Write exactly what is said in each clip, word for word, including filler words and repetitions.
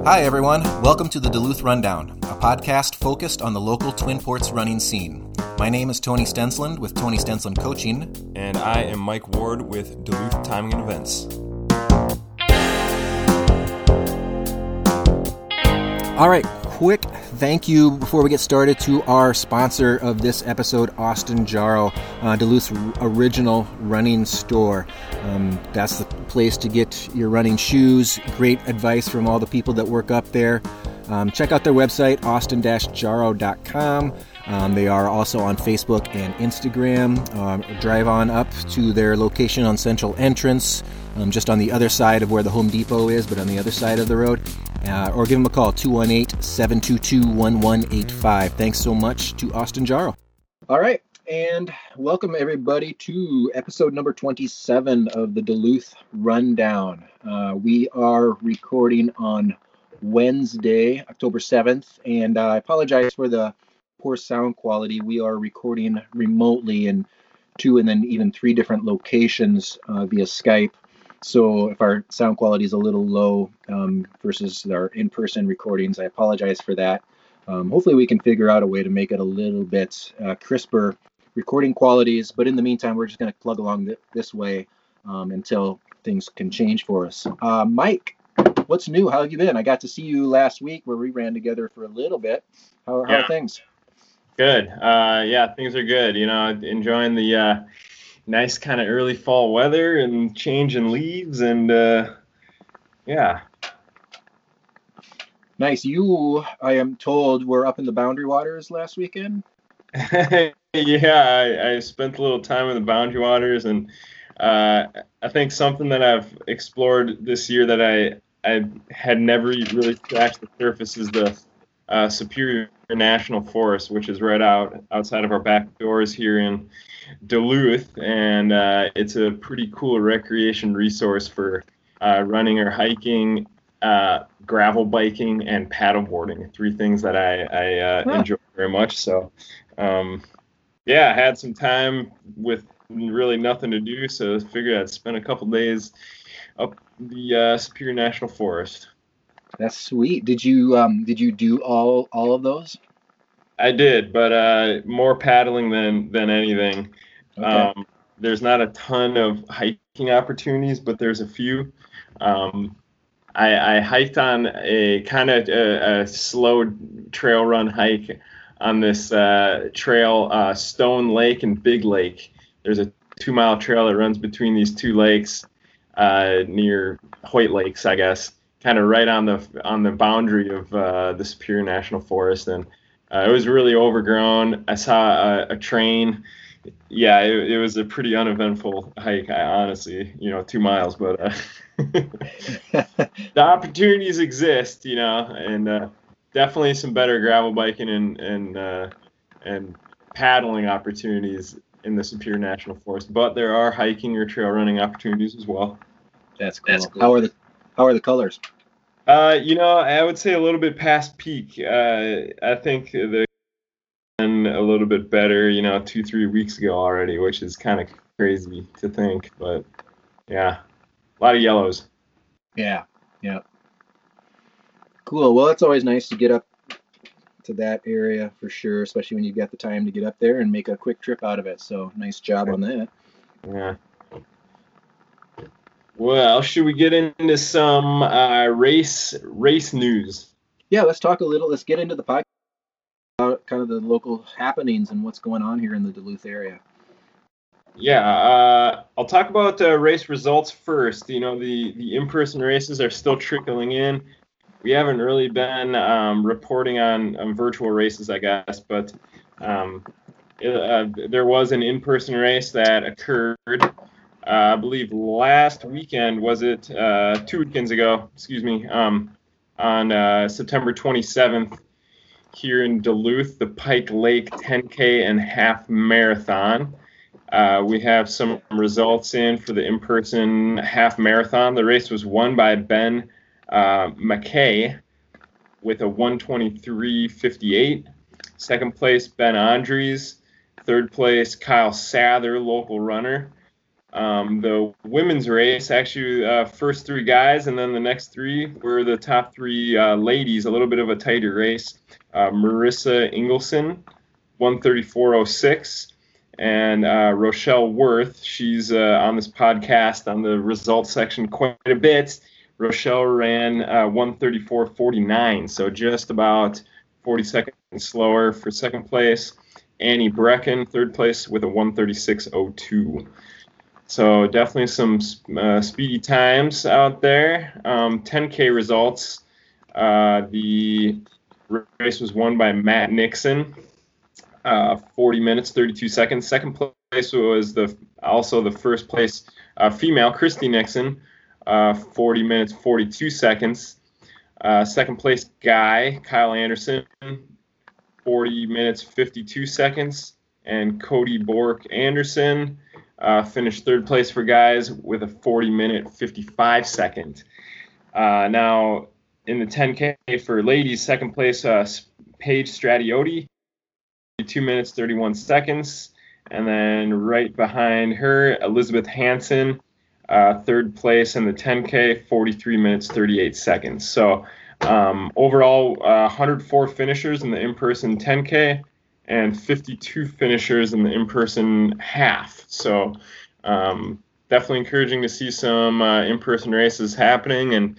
Hi, everyone. Welcome to the Duluth Rundown, a podcast focused on the local Twin Ports running scene. My name is Tony Stensland with Tony Stensland Coaching. And I am Mike Ward with Duluth Timing and Events. All right, quick thank you before we get started to our sponsor of this episode, Austin Jarrow, uh, Duluth's original running store. Um, that's the place to get your running shoes. Great advice from all the people that work up there. Um, check out their website, austin dash jarrow dot com. Um, they are also on Facebook and Instagram. Um, drive on up to their location on Central Entrance, um, just on the other side of where the Home Depot is, but on the other side of the road. Uh, or give them a call, two one eight, seven two two, one one eight five. Thanks so much to Austin Jarrow. All right, and welcome everybody to episode number twenty-seven of the Duluth Rundown. Uh, we are recording on Wednesday, October seventh, and uh, I apologize for the poor sound quality. We are recording remotely in two and then even three different locations uh, via Skype. So if our sound quality is a little low um, versus our in-person recordings, I apologize for that. Um, hopefully we can figure out a way to make it a little bit uh, crisper recording qualities. But in the meantime, we're just going to plug along th- this way um, until things can change for us. Uh, Mike, what's new? How have you been? I got to see you last week where we ran together for a little bit. How, how yeah. are things? Good. Uh, yeah, things are good. You know, enjoying the uh, nice kind of early fall weather and change in leaves, and uh, yeah. Nice. You, I am told, were up in the Boundary Waters last weekend. yeah, I, I spent a little time in the Boundary Waters, and uh, I think something that I've explored this year that I I had never really scratched the surface is the uh, Superior National Forest, which is right out outside of our back doors here in Duluth, and uh, it's a pretty cool recreation resource for uh, running or hiking, uh, gravel biking, and paddleboarding. Three things that I, I uh, huh. enjoy very much. So, um, yeah, I had some time with really nothing to do, so I figured I'd spend a couple days up the uh, Superior National Forest. That's sweet. Did you um did you do all all of those? I did, but uh, more paddling than than anything. Okay. Um, there's not a ton of hiking opportunities, but there's a few. Um, I, I hiked on a kind of a, a slow trail run hike on this uh, trail, uh, Stone Lake and Big Lake. There's a two mile trail that runs between these two lakes uh, near Hoyt Lakes, I guess, kind of right on the on the boundary of uh, the Superior National Forest, and uh, it was really overgrown. I saw a, a train. Yeah, it, it was a pretty uneventful hike, I, honestly, you know, two miles, but uh, the opportunities exist, you know, and uh, definitely some better gravel biking and and uh, and paddling opportunities in the Superior National Forest, but there are hiking or trail running opportunities as well. That's cool. That's cool. How are the How are the colors? Uh, you know, I would say a little bit past peak. Uh, I think they're a little bit better, you know, two, three weeks ago already, which is kind of crazy to think. But, yeah, a lot of yellows. Yeah, yeah. Cool. Well, it's always nice to get up to that area for sure, especially when you've got the time to get up there and make a quick trip out of it. So, nice job on that. Yeah. Well, should we get into some uh, race race news? Yeah, let's talk a little. Let's get into the podcast about kind of the local happenings and what's going on here in the Duluth area. Yeah, uh, I'll talk about uh, race results first. You know, the, the in-person races are still trickling in. We haven't really been um, reporting on, on virtual races, I guess, but um, it, uh, there was an in-person race that occurred Uh, I believe last weekend, was it uh, two weekends ago, excuse me, um, on uh, September twenty-seventh here in Duluth, the Pike Lake ten K and half marathon. Uh, we have some results in for the in-person half marathon. The race was won by Ben uh, McKay with a one twenty-three fifty-eight. Second place, Ben Andres. Third place, Kyle Sather, local runner. Um, the women's race, actually, uh, first three guys, and then the next three were the top three uh, ladies. A little bit of a tighter race. Uh, Marissa Ingelsson, one thirty-four oh six, and uh, Rochelle Worth. She's uh, on this podcast on the results section quite a bit. Rochelle ran uh, one thirty-four forty-nine, so just about forty seconds slower for second place. Annie Brecken, third place, with a one thirty-six oh two. So definitely some uh, speedy times out there. Um, ten K results. Uh, the race was won by Matt Nixon, uh, forty minutes, thirty-two seconds. Second place was the also the first place uh, female, Christy Nixon, uh, forty minutes, forty-two seconds. Uh, second place guy, Kyle Anderson, forty minutes, fifty-two seconds. And Cody Bork Anderson uh, finished third place for guys with a forty minute, fifty-five second. Uh, now, in the ten K for ladies, second place, uh, Paige Stratiotti, two minutes, thirty-one seconds. And then right behind her, Elizabeth Hansen, uh, third place in the ten K, forty-three minutes, thirty-eight seconds. So um, overall, uh, one hundred four finishers in the in-person ten K and fifty-two finishers in the in-person half. So um, definitely encouraging to see some uh, in-person races happening, and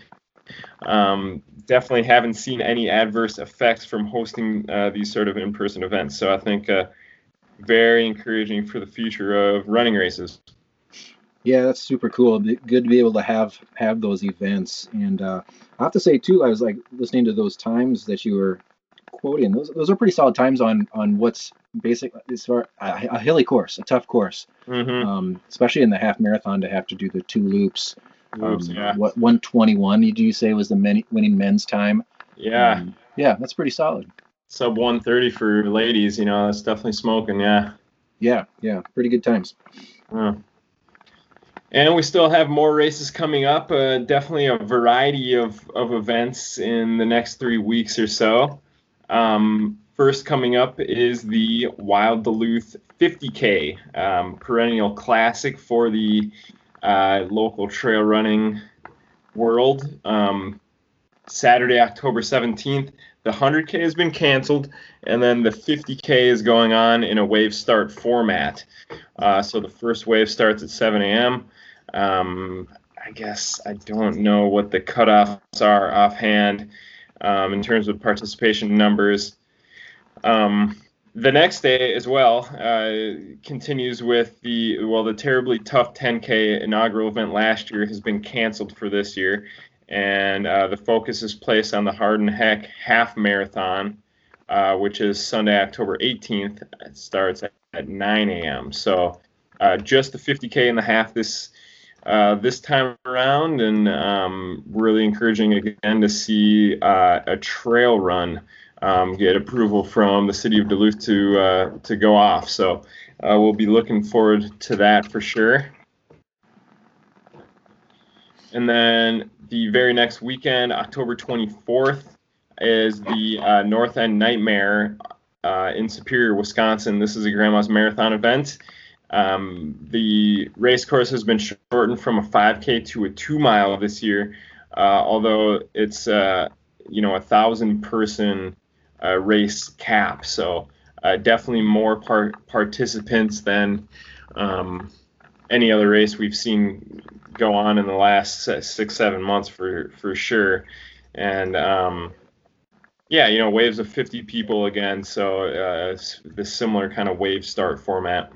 um, definitely haven't seen any adverse effects from hosting uh, these sort of in-person events. So I think uh, very encouraging for the future of running races. Yeah, that's super cool. Good to be able to have have those events. And uh, I have to say too, I was like listening to those times that you were quoting. Those those are pretty solid times on on what's basic as far a, a hilly course, a tough course, mm-hmm. um, especially in the half marathon to have to do the two loops. Loops, um, yeah. What one twenty-one? Did you say was the men, winning men's time? Yeah, um, yeah, that's pretty solid. Sub one thirty for ladies, you know, that's definitely smoking. Yeah, yeah, yeah, pretty good times. Yeah. And we still have more races coming up. Uh, definitely a variety of, of events in the next three weeks or so. Um, first coming up is the Wild Duluth fifty K, um, perennial classic for the uh, local trail running world. Um, Saturday, October seventeenth, the one hundred K has been canceled, and then the fifty K is going on in a wave start format. Uh, so the first wave starts at seven a.m. Um, I guess I don't know what the cutoffs are offhand um, in terms of participation numbers. Um, the next day as well uh, continues with the, well, the terribly tough ten K inaugural event last year has been canceled for this year. And uh, the focus is placed on the Hardin Heck Half Marathon, uh, which is Sunday, October eighteenth. It starts at, at nine a.m. So uh, just the fifty K and the half this uh, this time around, and um, really encouraging again to see uh, a trail run um, get approval from the city of Duluth to uh, to go off. So uh, we'll be looking forward to that for sure. And then the very next weekend, October twenty-fourth, is the uh, North End Nightmare uh, in Superior, Wisconsin. This is a Grandma's Marathon event. Um, the race course has been shortened from a five K to a two mile this year, uh, although it's uh, you know a thousand person uh, race cap. So uh, definitely more par- participants than um, any other race we've seen go on in the last six, seven months for, for sure. And, um, yeah, you know, waves of fifty people again. So uh, the similar kind of wave start format.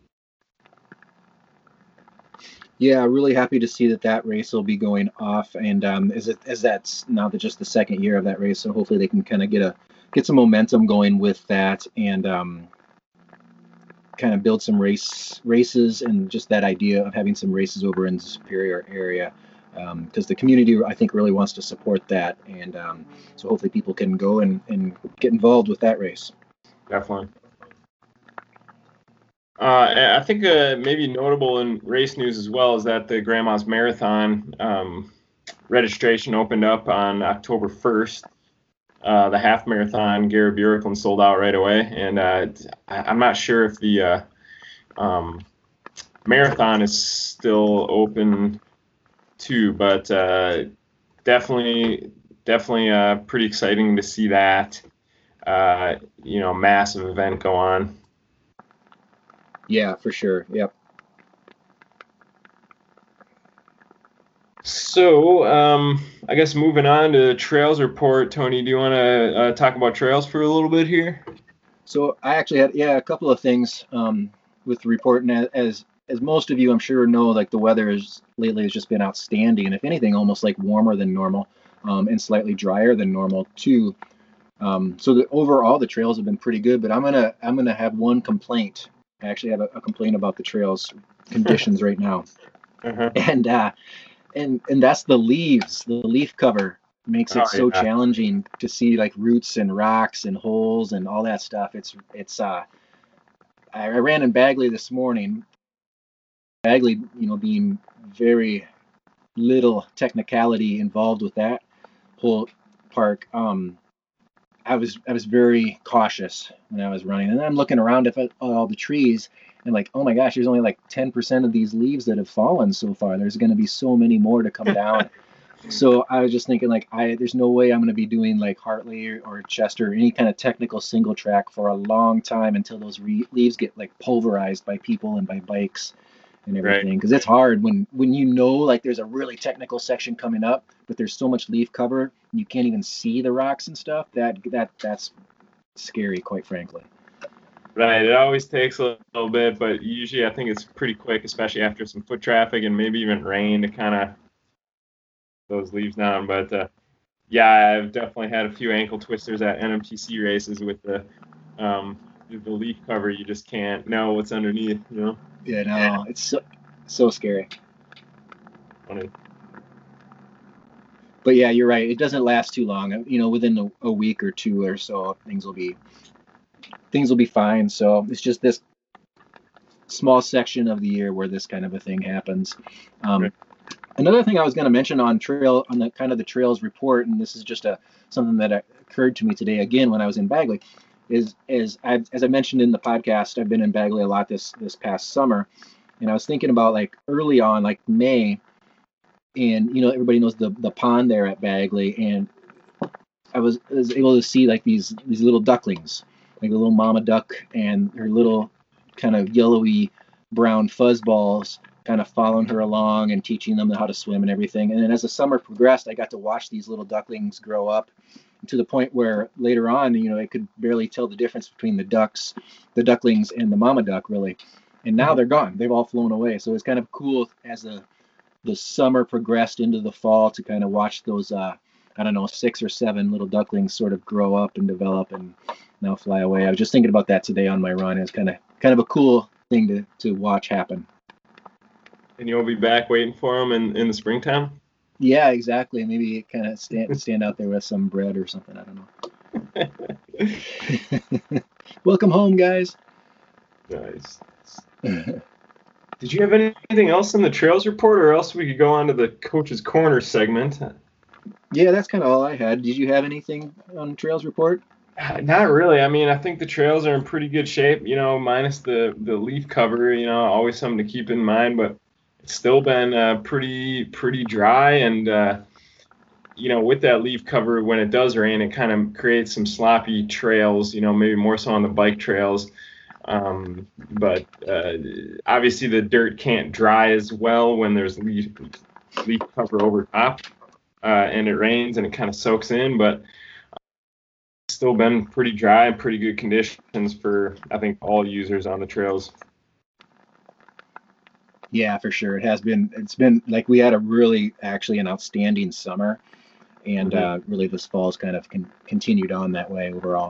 Yeah, really happy to see that that race will be going off. And um, is it as that's now the, just the second year of that race. So hopefully they can kind of get a, get some momentum going with that, and um, kind of build some race races and just that idea of having some races over in the Superior area, because um, the community, I think, really wants to support that, and um, so hopefully people can go and, and get involved with that race. Definitely. Uh, I think uh, maybe notable in race news as well is that the Grandma's Marathon um, registration opened up on October first. Uh, the half marathon, Gary Bjorklund sold out right away, and uh, I'm not sure if the uh, um, marathon is still open too, but uh, definitely, definitely uh, pretty exciting to see that, uh, you know, massive event go on. Yeah, for sure. Yep. So, um, I guess moving on to the trails report, Tony, do you want to uh, talk about trails for a little bit here? So I actually had, yeah, a couple of things um, with the report, and as, as as most of you, I'm sure know, like the weather is lately has just been outstanding, and if anything, almost like warmer than normal, um, and slightly drier than normal too. Um, so the, overall, the trails have been pretty good, but I'm gonna I'm gonna have one complaint. I actually have a, a complaint about the trails conditions right now, Uh-huh. and uh, and and that's the leaves. The leaf cover makes it Oh, so yeah. challenging to see like roots and rocks and holes and all that stuff. It's it's uh I, I ran in Bagley this morning. Bagley, you know, being very little technicality involved with that whole park. Um, I was I was very cautious when I was running, and then I'm looking around at all the trees, and like, oh my gosh, there's only like ten percent of these leaves that have fallen so far. There's going to be so many more to come down. So I was just thinking, like, I there's no way I'm going to be doing like Hartley or, or Chester, or any kind of technical single track for a long time until those re- leaves get like pulverized by people and by bikes and Right. everything. Because it's hard when when you know like there's a really technical section coming up, but there's so much leaf cover and you can't even see the rocks and stuff. That that that's scary, quite frankly. Right. It always takes a little bit, but usually I think it's pretty quick, especially after some foot traffic and maybe even rain to kind of those leaves down. But uh, yeah, I've definitely had a few ankle twisters at N M T C races with the um, the leaf cover. You just can't know what's underneath, you know? Yeah, no, yeah. It's so, so scary. Funny. But yeah, you're right. It doesn't last too long. You know, within a, a week or two or so, things will be things will be fine. So it's just this small section of the year where this kind of a thing happens. Um, right. Another thing I was going to mention on trail on the kind of the trails report, and this is just a something that occurred to me today again when I was in Bagley, is is I've, as I mentioned in the podcast, I've been in Bagley a lot this this past summer, and I was thinking about like early on, like May, and you know everybody knows the the pond there at Bagley, and I was, I was able to see like these these little ducklings, like a little mama duck and her little kind of yellowy brown fuzz balls kind of following her along and teaching them how to swim and everything. And then as the summer progressed, I got to watch these little ducklings grow up to the point where later on, you know, I could barely tell the difference between the ducks, the ducklings and the mama duck really. And now they're gone. They've all flown away. So it's kind of cool as the the summer progressed into the fall to kind of watch those, uh, I don't know, six or seven little ducklings sort of grow up and develop and now fly away. I was just thinking about that today on my run. It's kind of kind of a cool thing to, to watch happen. And you'll be back waiting for them in, in the springtime? Yeah, exactly. Maybe kind of stand stand out there with some bread or something. I don't know. Welcome home, guys. Nice. Did you have anything else in the trails report, or else we could go on to the Coach's Corner segment? Yeah, that's kind of all I had. Did you have anything on the trails report? Not really. I mean, I think the trails are in pretty good shape, you know, minus the, the leaf cover, you know, always something to keep in mind, but it's still been uh, pretty, pretty dry. And, uh, you know, with that leaf cover, when it does rain, it kind of creates some sloppy trails, you know, maybe more so on the bike trails. Um, but uh, obviously the dirt can't dry as well when there's leaf, leaf cover over top uh, and it rains and it kind of soaks in, but still been pretty dry and pretty good conditions for, I think, all users on the trails. Yeah, for sure. It has been, it's been like we had a really actually an outstanding summer, and mm-hmm. uh, really this fall's kind of con- continued on that way overall.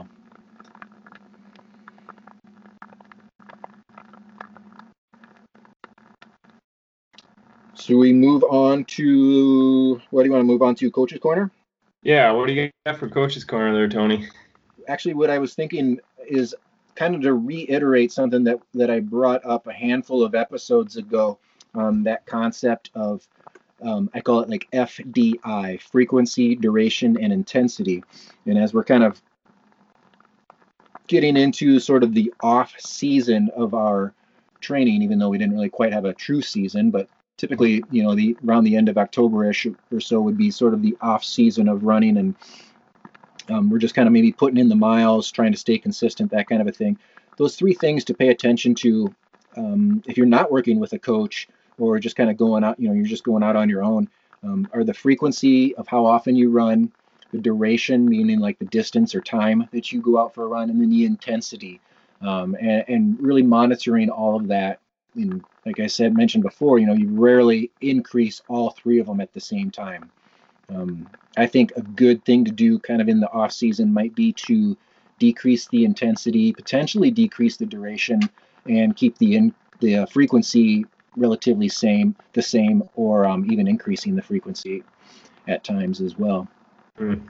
So we move on to, what do you want to move on to, Coach's Corner? Yeah, what do you got for Coach's Corner there, Tony? Actually, what I was thinking is kind of to reiterate something that, that I brought up a handful of episodes ago, um, that concept of, um, I call it like F D I, frequency, duration, and intensity. And as we're kind of getting into sort of the off season of our training, even though we didn't really quite have a true season. But typically, you know, the around the end of October-ish or so would be sort of the off season of running, and um, we're just kind of maybe putting in the miles, trying to stay consistent, that kind of a thing. Those three things to pay attention to um, if you're not working with a coach or just kind of going out, you know, you're just going out on your own, um, are the frequency of how often you run, the duration, meaning like the distance or time that you go out for a run, and then the intensity, um, and, and really monitoring all of that. And like I said, mentioned before, you know, you rarely increase all three of them at the same time. Um, I think a good thing to do kind of in the off season might be to decrease the intensity, potentially decrease the duration, and keep the in, the uh, frequency relatively same, the same, or um, even increasing the frequency at times as well. Mm.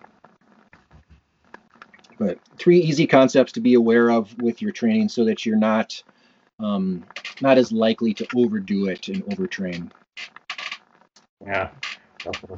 But three easy concepts to be aware of with your training so that you're not um, not as likely to overdo it and overtrain. Yeah, definitely.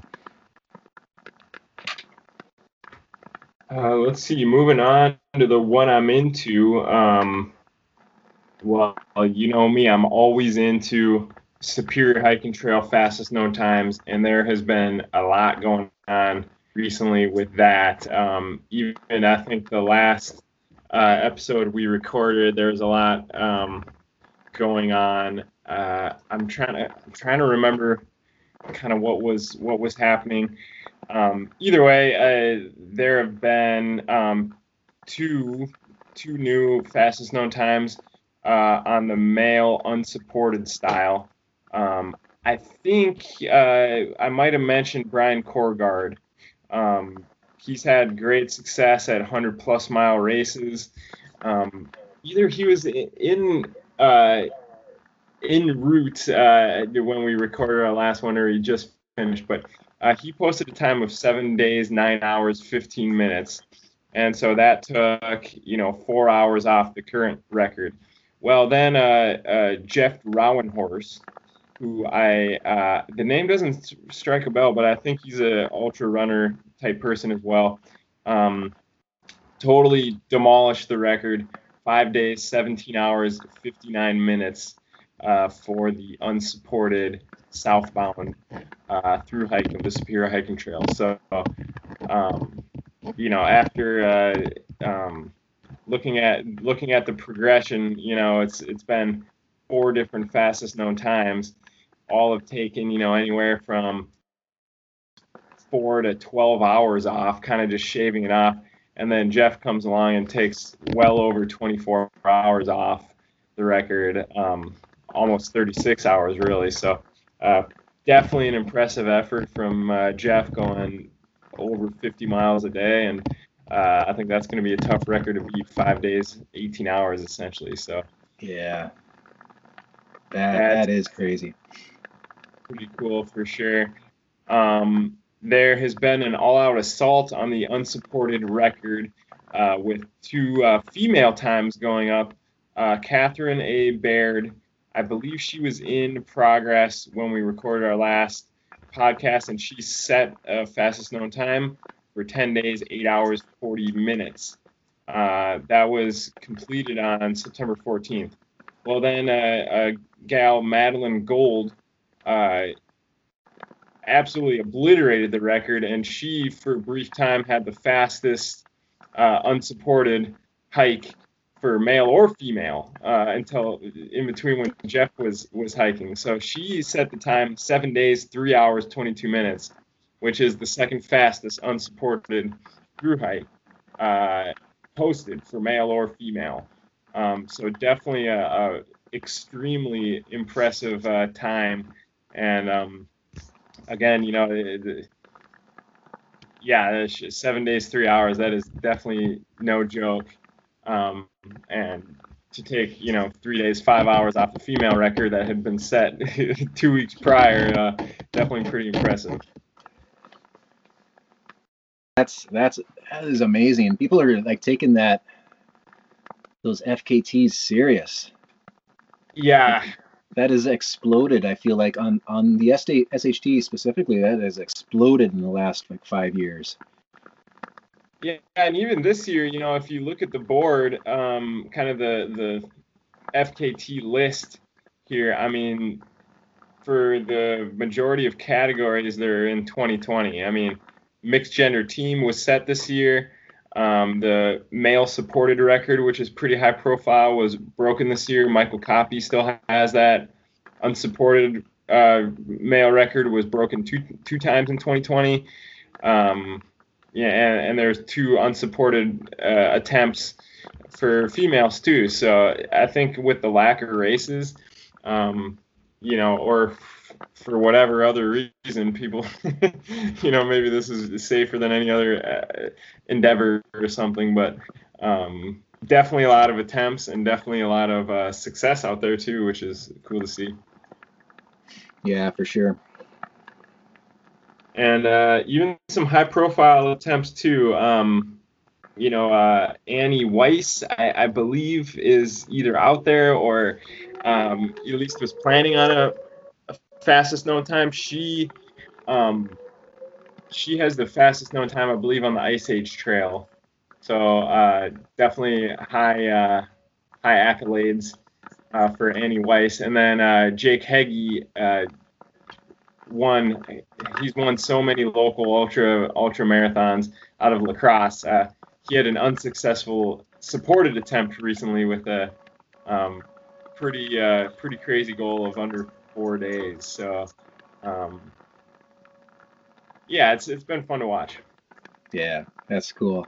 Uh, let's see, moving on to the one I'm into. Um, well, you know me, I'm always into Superior Hiking Trail fastest known times, and there has been a lot going on recently with that. Um, even I think the last uh, episode we recorded, there was a lot um, going on. Uh, I'm trying to I'm trying to remember kind of what was what was happening. Um, either way, uh, there have been um, two two new fastest known times uh, on the male unsupported style. Um, I think uh, I might have mentioned Brian Korgard. Um, he's had great success at one hundred plus mile races. Um, either he was in uh, in route uh, when we recorded our last one, or he just finished, but Uh, he posted a time of seven days, nine hours, fifteen minutes. And so that took, you know, four hours off the current record. Well, then uh, uh, Jeff Rowenhorse, who I, uh, the name doesn't strike a bell, but I think he's an ultra runner type person as well. Um, totally demolished the record. Five days, seventeen hours, fifty-nine minutes uh, for the unsupported southbound uh, through hike of the Superior Hiking Trail. So, um, you know, after uh, um, looking at looking at the progression, you know, it's it's been four different fastest known times. All have taken, you know, anywhere from four to twelve hours off, kind of just shaving it off. And then Jeff comes along and takes well over twenty-four hours off the record, um, almost thirty-six hours really. So uh, definitely an impressive effort from uh, Jeff, going over fifty miles a day. And uh, I think that's going to be a tough record to beat, five days, eighteen hours essentially. So yeah, that that is crazy. Pretty cool for sure. Um, There has been an all-out assault on the unsupported record uh, with two uh, female times going up. Uh, Catherine A. Baird, I believe she was in progress when we recorded our last podcast, and she set a fastest known time for ten days, eight hours, forty minutes. Uh, that was completed on September fourteenth. Well, then uh, a gal, Madeline Gold, uh, absolutely obliterated the record, and she, for a brief time, had the fastest uh, unsupported hike for male or female uh, until in between when Jeff was was hiking. So she set the time seven days, three hours, twenty-two minutes, which is the second fastest unsupported through hike uh, posted for male or female. Um, so definitely a, a extremely impressive uh, time, and um, again, you know, it, yeah, seven days, three hours, that is definitely no joke. Um, and to take, you know, three days, five hours off the female record that had been set two weeks prior, uh, definitely pretty impressive. That's, that's, that is amazing. People are like taking that, those F K Ts serious. Yeah. That has exploded. I feel like on, on the S H T specifically, that has exploded in the last like five years. Yeah, and even this year, you know, if you look at the board, um, kind of the the F K T list here, I mean, for the majority of categories, they're in twenty twenty. I mean, mixed gender team was set this year. Um, the male supported record, which is pretty high profile, was broken this year. Michael Coppi still has that. Unsupported uh, male record was broken two two times in twenty twenty. Um, yeah, and, and there's two unsupported uh, attempts for females too. So I think with the lack of races, um, you know, or f- for whatever other reason, people, you know, maybe this is safer than any other uh, endeavor or something, but um, definitely a lot of attempts and definitely a lot of uh, success out there too, which is cool to see. Yeah, for sure. And uh, even some high-profile attempts too. Um, you know, uh, Annie Weiss, I, I believe, is either out there or um, at least was planning on a, a fastest known time. She um, she has the fastest known time, I believe, on the Ice Age Trail. So uh, definitely high uh, high accolades uh, for Annie Weiss. And then uh, Jake Heggie. Uh, won he's won so many local ultra ultra marathons out of La Crosse. Uh, he had an unsuccessful supported attempt recently with a um, pretty uh, pretty crazy goal of under four days. So um, yeah, it's it's been fun to watch. Yeah, that's cool.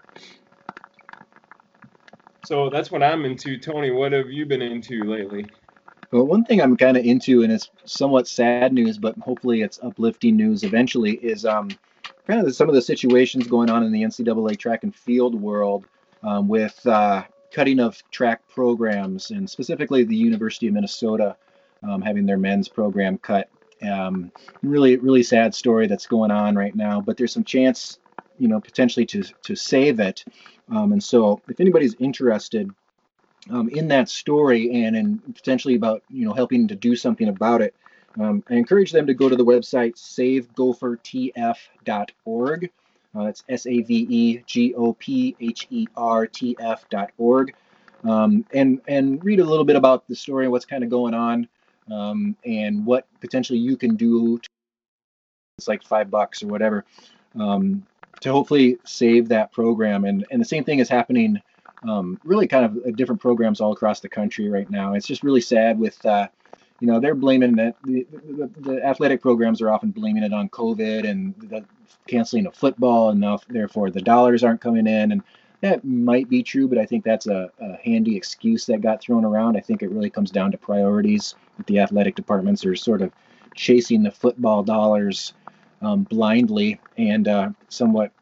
So that's what I'm into. Tony, what have you been into lately? Well, one thing I'm kind of into, and it's somewhat sad news, but hopefully it's uplifting news eventually, is um, kind of some of the situations going on in the N C double A track and field world um, with uh, cutting of track programs, and specifically the University of Minnesota um, having their men's program cut. Um, really, really sad story that's going on right now, but there's some chance, you know, potentially to to save it. Um, and so, if anybody's interested, Um, in that story and in potentially about you know helping to do something about it, um, I encourage them to go to the website save gopher t f dot org. Uh, that's S A V E G O P H E R T F dot org, um, and and read a little bit about the story, what's kind of going on, um, and what potentially you can do. To, it's like five bucks or whatever, um, to hopefully save that program. And and the same thing is happening. Um, really kind of different programs all across the country right now. It's just really sad with, uh, you know, they're blaming that the, the, the athletic programs are often blaming it on COVID and the canceling of football, and now therefore the dollars aren't coming in. And that might be true, but I think that's a, a handy excuse that got thrown around. I think it really comes down to priorities. The athletic departments are sort of chasing the football dollars um, blindly and uh, somewhat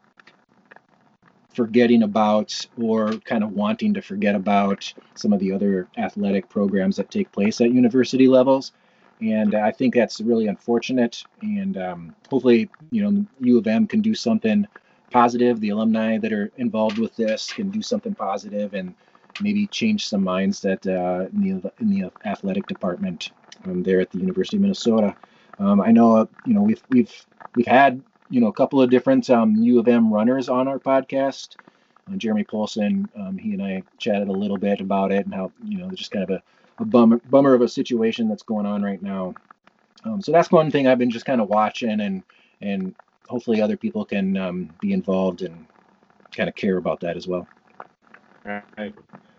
forgetting about or kind of wanting to forget about some of the other athletic programs that take place at university levels. And I think that's really unfortunate. And um, hopefully, you know, U of M can do something positive. The alumni that are involved with this can do something positive and maybe change some minds that uh, in the in the athletic department um, there at the University of Minnesota. Um, I know, uh, you know, we've we've we've had you know, a couple of different um, U of M runners on our podcast. Uh, Jeremy Polson, um, he and I chatted a little bit about it and how, you know, just kind of a, a bummer, bummer of a situation that's going on right now. Um, so that's one thing I've been just kind of watching, and and hopefully other people can um, be involved and kind of care about that as well. All right.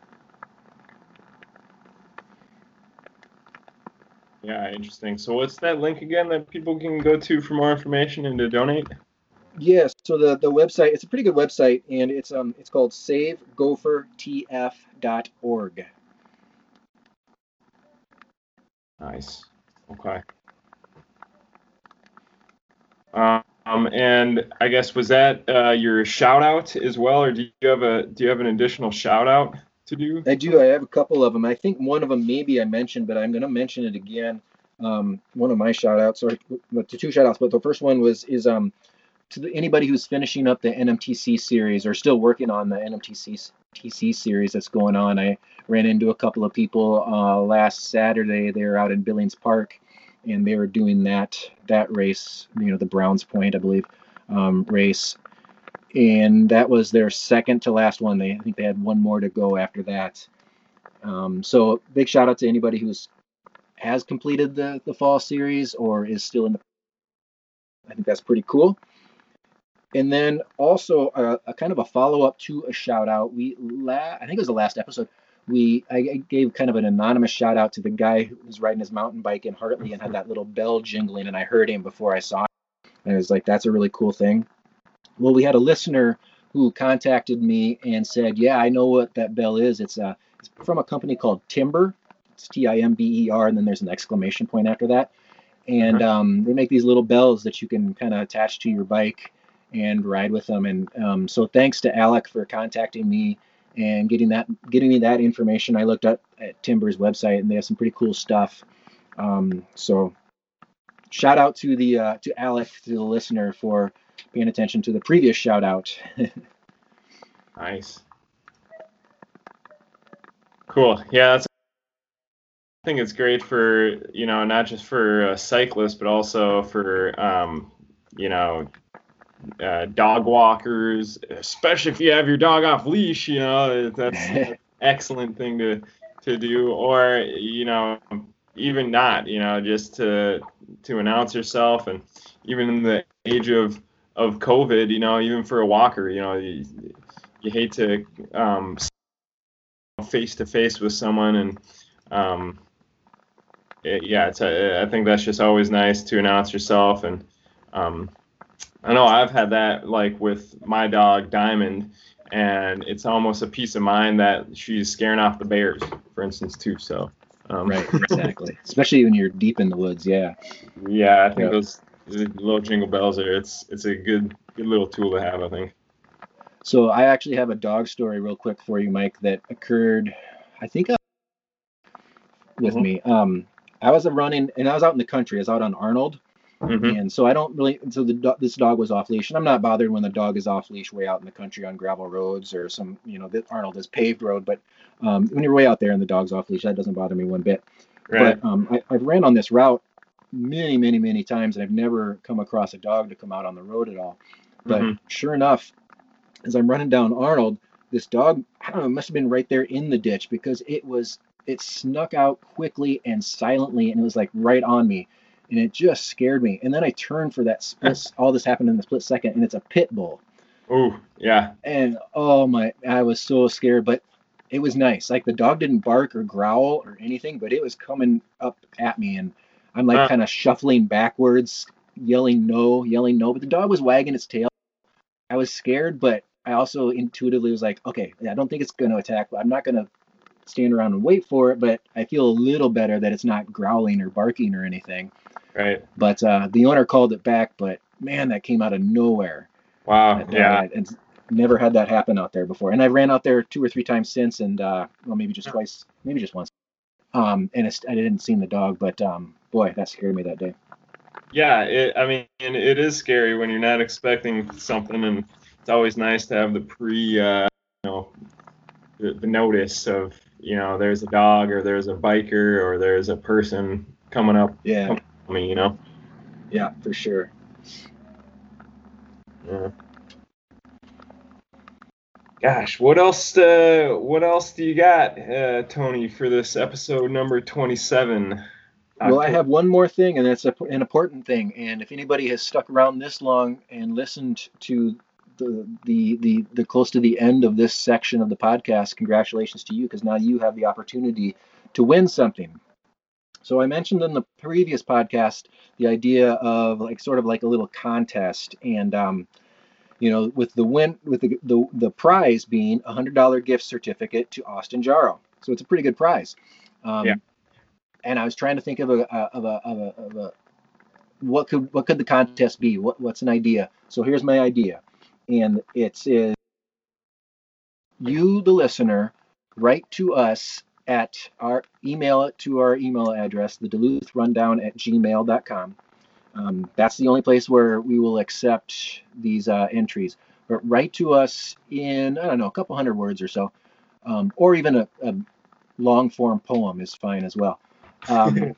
Yeah, interesting. So what's that link again that people can go to for more information and to donate? Yes, so the, the website, it's a pretty good website, and it's um it's called save gopher t f dot org. Nice. Okay. Um, and I guess was that uh, your shout out as well, or do you have a do you have an additional shout out to do? I do. I have a couple of them. I think one of them maybe I mentioned, but I'm going to mention it again. Um, one of my shout outs, or the two shout outs, but the first one was is um to the, anybody who's finishing up the N M T C series or still working on the N M T C T C series that's going on. I ran into a couple of people uh, last Saturday. They were out in Billings Park, and they were doing that that race. You know, the Browns Point, I believe, um, race. And that was their second to last one. They I think they had one more to go after that. Um, so big shout out to anybody who's has completed the, the fall series or is still in the, I think that's pretty cool. And then also a, a kind of a follow up to a shout out. We la- I think it was the last episode. We I gave kind of an anonymous shout out to the guy who was riding his mountain bike in Hartley and had that little bell jingling, and I heard him before I saw him. And I was like, that's a really cool thing. Well, we had a listener who contacted me and said, yeah, I know what that bell is. It's uh it's from a company called Timber. It's T I M B E R, and then there's an exclamation point after that. And um, they make these little bells that you can kind of attach to your bike and ride with them. And um, so thanks to Alec for contacting me and getting that getting me that information. I looked up at Timber's website and they have some pretty cool stuff. Um, so shout out to the uh, to Alec, to the listener, for paying attention to the previous shout out. Nice. Cool. Yeah, that's, I think it's great for, you know, not just for uh, cyclists, but also for, um, you know, uh, dog walkers, especially if you have your dog off leash. You know, that's an excellent thing to to do. Or, you know, even not, you know, just to to announce yourself. And even in the age of of COVID, you know, even for a walker, you know, you, you hate to um, face to face with someone, and um, it, yeah, it's a, I think that's just always nice to announce yourself. And um, I know I've had that, like, with my dog Diamond, and it's almost a peace of mind that she's scaring off the bears, for instance, too. So um, right, exactly. Especially when you're deep in the woods. Yeah. Yeah, I think Yep. those little jingle bells are it's it's a good good little tool to have, I think. So I actually have a dog story real quick for you, Mike, that occurred, I think, uh, with Mhm. me. Um, I was running, and I was out in the country. I was out on Arnold, Mhm. and so I don't really. So the do- this dog was off leash, and I'm not bothered when the dog is off leash way out in the country on gravel roads or some, you know, the Arnold is paved road. But um, when you're way out there and the dog's off leash, that doesn't bother me one bit. Right. But um, I, I've ran on this route many, many, many times, and I've never come across a dog to come out on the road at all. But Mhm. sure enough, as I'm running down Arnold, this dog, I don't know, it must have been right there in the ditch, because it was, it snuck out quickly and silently, and it was like right on me, and it just scared me. And then I turned for that split, all this happened in the split second, and it's a pit bull. Ooh, yeah. And oh my, I was so scared, but it was nice. Like, the dog didn't bark or growl or anything, but it was coming up at me, and I'm like Uh, kind of shuffling backwards, yelling no, yelling no, but the dog was wagging its tail. I was scared, but I also intuitively was like, okay, I don't think it's going to attack. I'm not going to stand around and wait for it, but I feel a little better that it's not growling or barking or anything. right. But uh, the owner called it back, but man, that came out of nowhere. Wow. And, Yeah. uh, it's never had that happen out there before. And I ran out there two or three times since, and uh, well, maybe just twice, maybe just once. Um, and it's, I didn't see the dog, but um, boy, that scared me that day. Yeah. It, I mean, it is scary when you're not expecting something, and it's always nice to have the pre, uh, you know, the, the notice of, you know, there's a dog or there's a biker or there's a person coming up. Yeah. Coming at me, you know. Yeah, for sure. Yeah. Gosh, what else? Uh, what else do you got, uh, Tony, for this episode number twenty-seven? Well, I have one more thing, and that's a, an important thing. And if anybody has stuck around this long and listened to the, the the the close to the end of this section of the podcast, congratulations to you, because now you have the opportunity to win something. So I mentioned in the previous podcast the idea of like sort of like a little contest, and um, you know, with the win with the the, the prize being a hundred dollar gift certificate to Austin Jaro. So it's a pretty good prize. Um, Yeah. And I was trying to think of a of a of a, of a what could what could the contest be? What what's an idea? So here's my idea, and it's is you, the listener, write to us at our email it to our email address, the Duluth Rundown at gmail dot com. Um, that's the only place where we will accept these uh, entries. But write to us in, I don't know, a couple hundred words or so, um, or even a, a long form poem is fine as well. Um,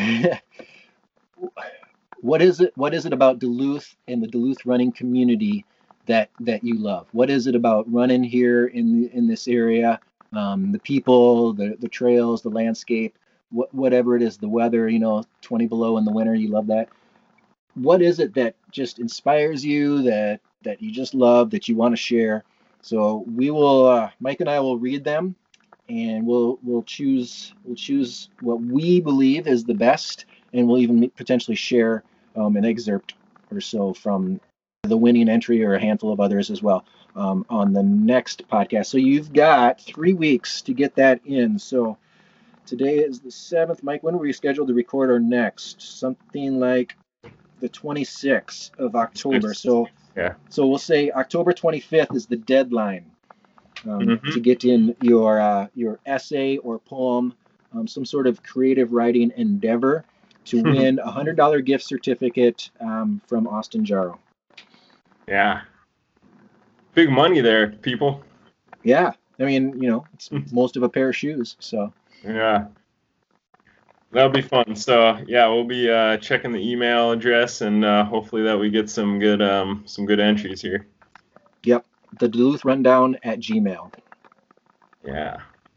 what is it? What is it about Duluth and the Duluth running community that that you love? What is it about running here in in this area um, the people, the the trails, the landscape, wh- whatever it is, the weather. You know, twenty below in the winter, you love that. What is it that just inspires you, that that you just love, that you want to share? So we will, uh, Mike and I will read them, and we'll we'll choose we'll choose what we believe is the best, and we'll even potentially share um, an excerpt or so from the winning entry or a handful of others as well um, on the next podcast. So you've got three weeks to get that in. So today is the seventh. Mike, when were we scheduled to record our next? Something like the twenty-sixth of October. So Yeah. so we'll say October twenty-fifth is the deadline um, Mm-hmm. to get in your uh, your essay or poem, um, some sort of creative writing endeavor to win a hundred dollar gift certificate um, from Austin Jarrow. Yeah. Big money there, people. Yeah, I mean, you know, it's most of a pair of shoes. So Yeah. That'll be fun. So yeah, we'll be uh, checking the email address, and uh, hopefully that we get some good um, some good entries here. Yep, the Duluth Rundown at Gmail. Yeah.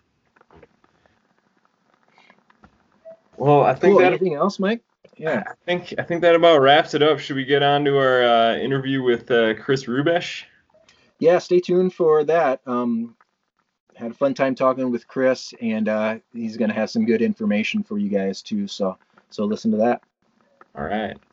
Well, I think cool. that. Anything else, Mike? Yeah. I think I think that about wraps it up. Should we get on to our uh, interview with uh, Chris Rubesh? Yeah, stay tuned for that. Um, had a fun time talking with Chris, and uh, he's going to have some good information for you guys too. So, so listen to that. All right.